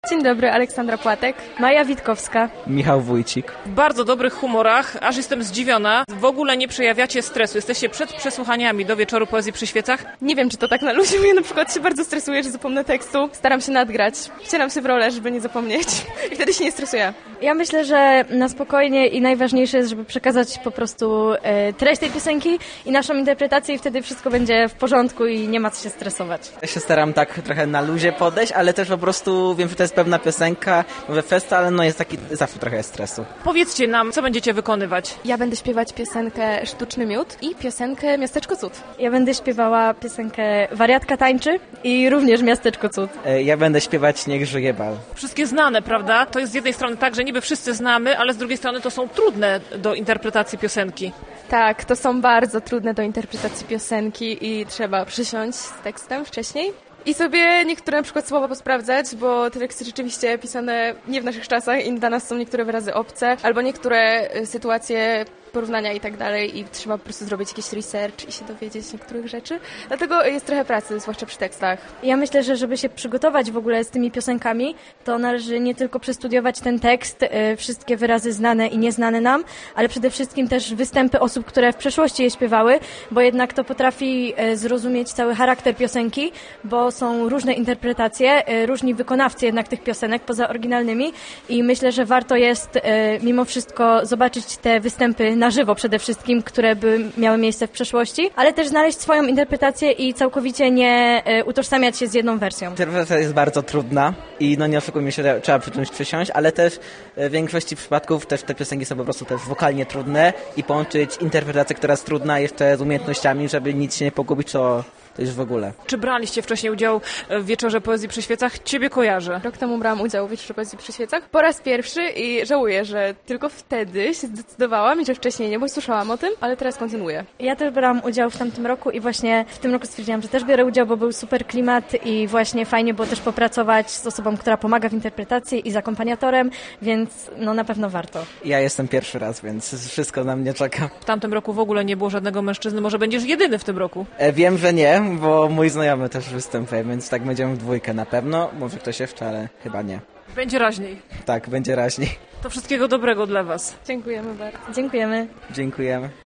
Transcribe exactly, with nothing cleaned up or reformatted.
Dzień dobry, Aleksandra Płatek. Maja Witkowska. Michał Wójcik. W bardzo dobrych humorach, aż jestem zdziwiona. W ogóle nie przejawiacie stresu. Jesteście przed przesłuchaniami do Wieczoru Poezji przy Świecach? Nie wiem, czy to tak na luzie, bo ja na przykład się bardzo stresuję, że zapomnę tekstu. Staram się nadgrać. Wcielam się w rolę, żeby nie zapomnieć. I wtedy się nie stresuję. Ja myślę, że na spokojnie i najważniejsze jest, żeby przekazać po prostu e, treść tej piosenki i naszą interpretację i wtedy wszystko będzie w porządku i nie ma co się stresować. Ja się staram tak trochę na luzie podejść, ale też po prostu wiem, że to jest pewna piosenka, może festa, ale no jest taki, zawsze trochę jest stresu. Powiedzcie nam, co będziecie wykonywać? Ja będę śpiewać piosenkę Sztuczny Miód i piosenkę Miasteczko Cud. Ja będę śpiewała piosenkę Wariatka tańczy i również Miasteczko Cud. E, Ja będę śpiewać Niech żyje bal. Wszystkie znane, prawda? To jest z jednej strony tak, że niby wszyscy znamy, ale z drugiej strony to są trudne do interpretacji piosenki. Tak, to są bardzo trudne do interpretacji piosenki i trzeba przysiąść z tekstem wcześniej. I sobie niektóre na przykład słowa posprawdzać, bo te teksty rzeczywiście pisane nie w naszych czasach i dla nas są niektóre wyrazy obce, albo niektóre y, sytuacje, porównania i tak dalej i trzeba po prostu zrobić jakiś research i się dowiedzieć niektórych rzeczy. Dlatego jest trochę pracy, zwłaszcza przy tekstach. Ja myślę, że żeby się przygotować w ogóle z tymi piosenkami, to należy nie tylko przestudiować ten tekst, y, wszystkie wyrazy znane i nieznane nam, ale przede wszystkim też występy osób, które w przeszłości je śpiewały, bo jednak to potrafi y, zrozumieć cały charakter piosenki, bo są różne interpretacje, y, różni wykonawcy jednak tych piosenek poza oryginalnymi i myślę, że warto jest y, mimo wszystko zobaczyć te występy na żywo przede wszystkim, które by miały miejsce w przeszłości, ale też znaleźć swoją interpretację i całkowicie nie y, utożsamiać się z jedną wersją. Interpretacja jest bardzo trudna i no nie oszukujmy się, trzeba przy czymś przysiąść, ale też w większości przypadków też te piosenki są po prostu też wokalnie trudne i połączyć interpretację, która jest trudna jeszcze z umiejętnościami, żeby nic się nie pogubić, to to już w ogóle. Czy braliście wcześniej udział w Wieczorze Poezji przy Świecach? Ciebie kojarzę. Rok temu brałam udział w Wieczorze Poezji przy Świecach po raz pierwszy i żałuję, że tylko wtedy się zdecydowałam i że wcześniej nie, bo słyszałam o tym, ale teraz kontynuuję. Ja też brałam udział w tamtym roku i właśnie w tym roku stwierdziłam, że też biorę udział, bo był super klimat i właśnie fajnie było też popracować z osobą, która pomaga w interpretacji i z akompaniatorem, więc no na pewno warto. Ja jestem pierwszy raz, więc wszystko na mnie czeka. W tamtym roku w ogóle nie było żadnego mężczyzny. Może będziesz jedyny w tym roku? E, Wiem, że nie, bo mój znajomy też występuje, więc tak będziemy w dwójkę na pewno. Może ktoś jeszcze, ale chyba nie. Będzie raźniej. Tak, będzie raźniej. To wszystkiego dobrego dla was. Dziękujemy bardzo. Dziękujemy. Dziękujemy.